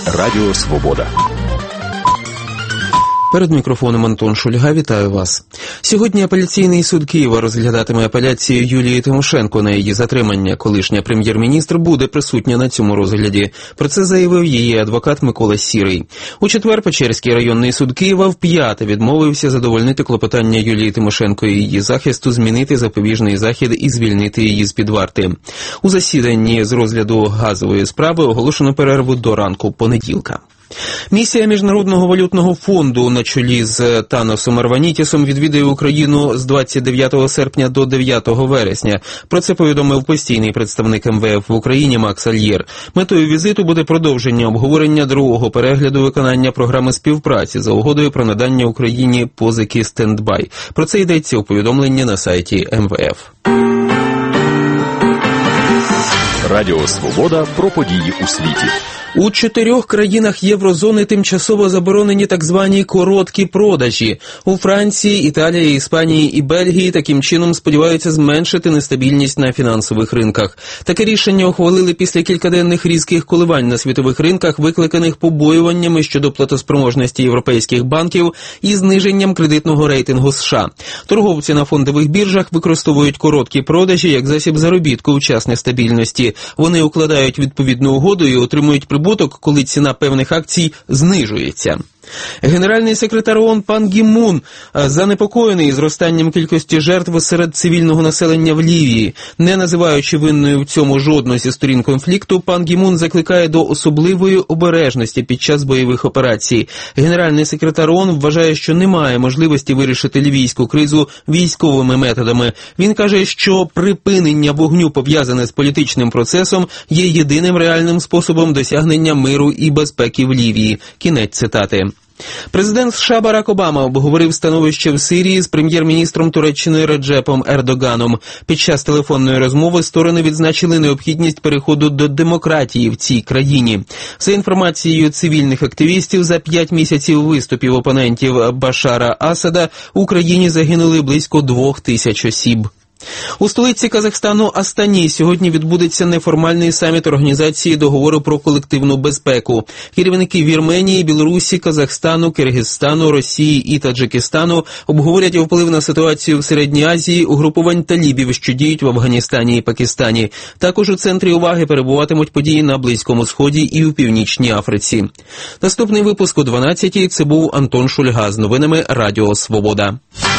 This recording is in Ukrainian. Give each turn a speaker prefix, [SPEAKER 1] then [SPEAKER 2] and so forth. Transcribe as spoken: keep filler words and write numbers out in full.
[SPEAKER 1] Радіо Свобода.
[SPEAKER 2] Перед мікрофоном Антон Шульга, вітаю вас. Сьогодні апеляційний суд Києва розглядатиме апеляцію Юлії Тимошенко на її затримання. Колишня прем'єр-міністр буде присутня на цьому розгляді. Про це заявив її адвокат Микола Сірий. У четвер Печерський районний суд Києва вп'яте відмовився задовольнити клопотання Юлії Тимошенко і її захисту змінити запобіжний захід і звільнити її з-під варти. У засіданні з розгляду газової справи оголошено перерву до ранку понеділка. Місія Міжнародного валютного фонду на чолі з Таносом Арванітісом відвідає Україну з двадцять дев'ятого серпня до дев'ятого вересня. Про це повідомив постійний представник ем ве еф в Україні Макс Альєр. Метою візиту буде продовження обговорення другого перегляду виконання програми співпраці за угодою про надання Україні позики «Стендбай». Про це йдеться у повідомленні на сайті ем ве еф.
[SPEAKER 1] Радіо Свобода про події у світі.
[SPEAKER 2] У чотирьох країнах Єврозони тимчасово заборонені так звані короткі продажі. У Франції, Італії, Іспанії і Бельгії таким чином сподіваються зменшити нестабільність на фінансових ринках. Таке рішення ухвалили після кількаденних різких коливань на світових ринках, викликаних побоюваннями щодо платоспроможності європейських банків і зниженням кредитного рейтингу США. Торговці на фондових біржах використовують короткі продажі як засіб заробітку у час нестабільності. Вони укладають відповідну угоду і отримують прибуток, коли ціна певних акцій знижується. Генеральний секретар ООН Пан Гі Мун занепокоєний зростанням кількості жертв серед цивільного населення в Лівії. Не називаючи винною в цьому жодну зі сторін конфлікту, Пан Гі Мун закликає до особливої обережності під час бойових операцій. Генеральний секретар ООН вважає, що немає можливості вирішити лівійську кризу військовими методами. Він каже, що припинення вогню, пов'язане з політичним процесом, є єдиним реальним способом досягнення миру і безпеки в Лівії. Кінець цитати. Президент США Барак Обама обговорив становище в Сирії з прем'єр-міністром Туреччини Реджепом Ердоганом. Під час телефонної розмови сторони відзначили необхідність переходу до демократії в цій країні. За інформацією цивільних активістів, за п'ять місяців виступів опонентів Башара Асада у країні загинули близько двох тисяч осіб. У столиці Казахстану Астані сьогодні відбудеться неформальний саміт Організації договору про колективну безпеку. Керівники Вірменії, Білорусі, Казахстану, Киргизстану, Росії і Таджикистану обговорять вплив на ситуацію в Середній Азії угрупувань талібів, що діють в Афганістані і Пакистані. Також у центрі уваги перебуватимуть події на Близькому Сході і у Північній Африці. Наступний випуск о дванадцятій. Це був Антон Шульга з новинами Радіо Свобода.